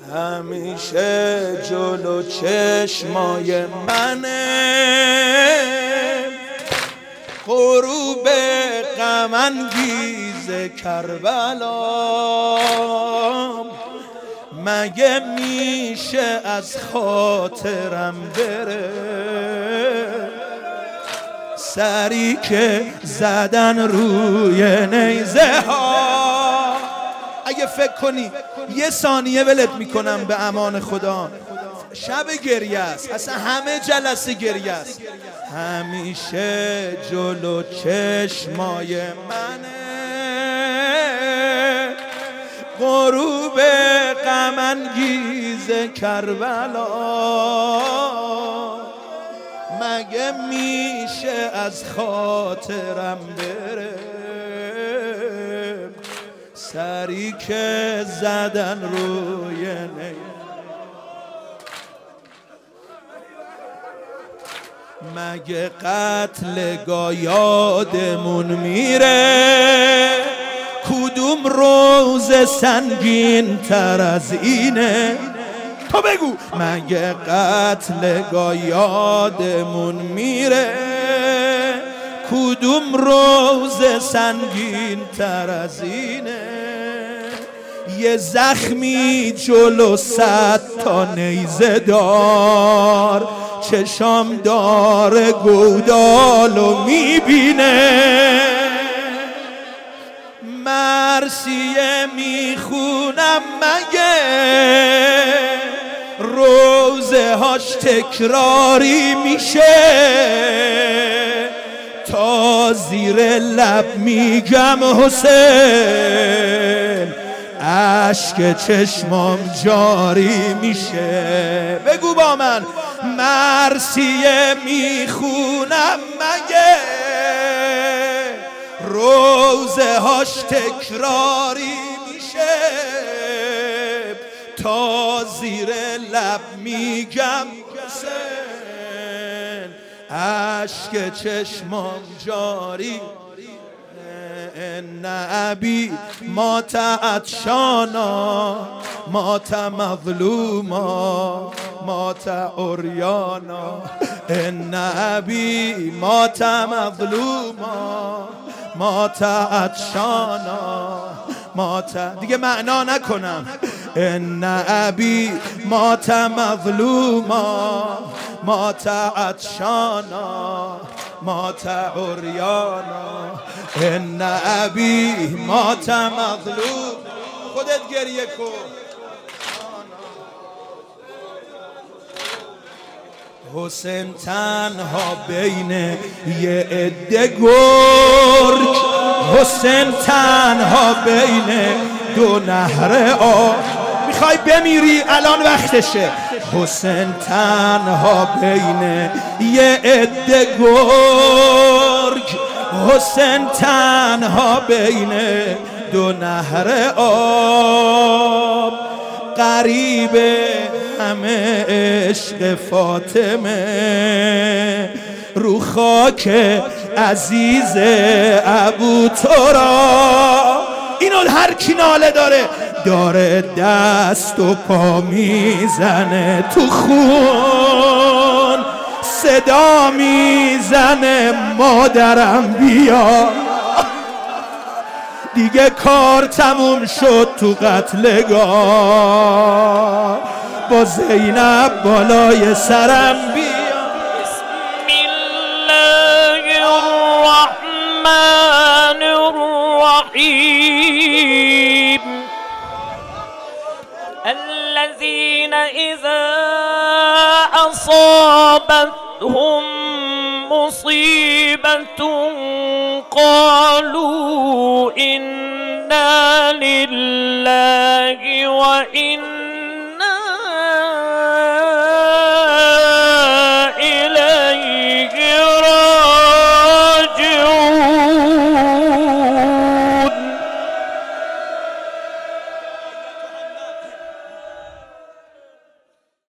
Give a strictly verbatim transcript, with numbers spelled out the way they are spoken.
همیشه جلو چشمای منه، غروب غم انگیز کربلام. مگه میشه از خاطرم بره سری که زدن روی نیزه ها؟ اگه فکر کنی یه ثانیه ولت میکنم به امان خدا، شب گریه است، اصلا همه جلسه گریه است. همیشه جلو چشمای منه، غروب غم انگیز کربلا. مگه میشه از خاطرم بره سری که زدن روی نی؟ مگه قتل یادمون میره؟ کدوم روز سنگین تر از اینه؟ تو بگو. مگه قتل یادمون میره؟ کدوم روز سنگین تر از اینه؟ یه زخمی جلو صد تا نیزه دار، چشام داره گودالو میبینه. مرثیه میخونم مگه روزه هاش تکراری میشه؟ تا زیر لب میگم حسین، اشک چشمام جاری میشه. بگو با من. مرثیه میخونم مگه روزه هاش تکراری میشه؟ تا زیر لب میگم حسین، اشک چشمام جاری. ان ابی مات عطشانا، مات مظلوما، مات عریانا. ان ابی مات مظلوما، مات عطشانا، مات. دیگه معنا نکنم. ان ابی مات مظلوما، مات عطشانا، مات عریانا. ان ابی مات مظلوم. خودت گریه کن. حسین تنها بین یه عده گرگ، حسین تنها بین دو نهر آب. میخوای بمیری الان وقتشه. حسین تنها بین یه عده گرگ، حسین تنها بین دو نهر آب. قریب همه عشق فاطمه، رو خاک عزیز ابو تراب. اینو هر کی ناله داره داره دست و پا میزنه تو خون، صدا میزنه مادرم بیا. دیگه کار تموم شد تو قتلگاه، با زینب بالای سرم بیا. بسم الله الرحمن الرحیم. الذين إذا أصابتهم مصيبة قالوا إنا لله